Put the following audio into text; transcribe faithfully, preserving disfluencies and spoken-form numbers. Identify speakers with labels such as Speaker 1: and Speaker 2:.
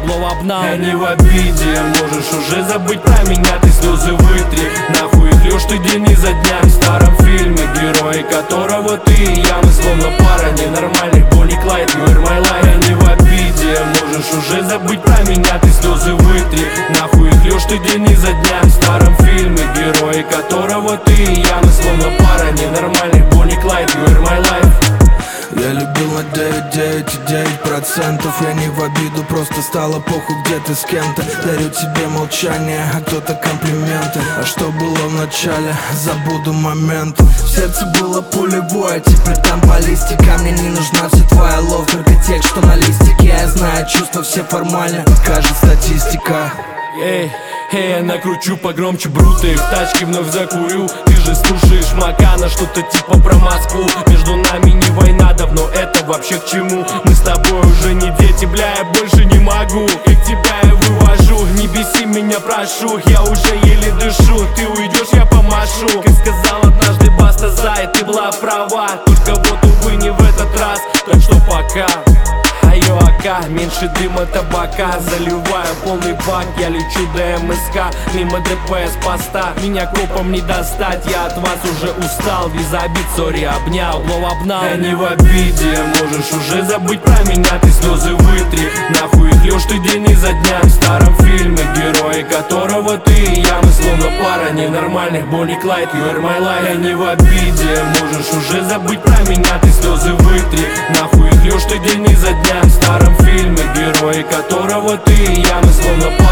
Speaker 1: обнал.
Speaker 2: Я не в обиде, можешь уже забыть про меня, ты слезы вытри. Нахуй их льешь ты день изо дня. В старом фильме, герои которого ты и я, мы словно пара ненормальных, Бонни и Клайд, you are my life. Я не в обиде, можешь уже забыть про меня, ты слезы вытри. Нахуй их льешь ты день изо дня. В старом фильме, герои которого ты и я, мы словно пара ненормальных, Бонни и Клайд, you are my life.
Speaker 3: Я любил на девять девять и девять процентов. Я не в обиду, просто стало похуй, где ты с кем-то. Дарю тебе молчание, а кто-то комплименты. А что было в начале, забуду момент. В сердце было пулевое, теперь там баллистика. Мне не нужна вся твоя лов, только текст, что на листике. Я знаю, чувства все формально, покажет статистика.
Speaker 2: Эй, эй, я накручу погромче бруты, в тачке вновь закурю. Ты же слушаешь Макана, что-то типа про Москву. Между нами не война, давно это вообще к чему? Мы с тобой уже не дети, бля, я больше не могу. И к тебя я вывожу, не беси меня, прошу. Я уже еле дышу, ты уйдешь, я помашу. Как сказал однажды Баста Зай, ты была права. Только вот, увы, не в этот раз, так что пока. Айо, ака, меньше дыма, табака. Заливаю полный бак, я лечу до эм эс ка. Мимо дэ пэ эс поста, меня копом не достать. Я от вас уже устал, без обид, сори, обнял, но обнал. Я не в обиде, можешь уже забыть про меня, ты слезы вытри. Нахуй их льешь ты день изо дня. В старом фильме, герои которого ты и я, мы словно пара ненормальных, Бонни и Клайд, you are my life. Я не в обиде, можешь уже забыть про меня, ты слезы вытри. Нахуй их льешь ты день изо дня. В старом фильме, герои которого ты и я, мы словно пара.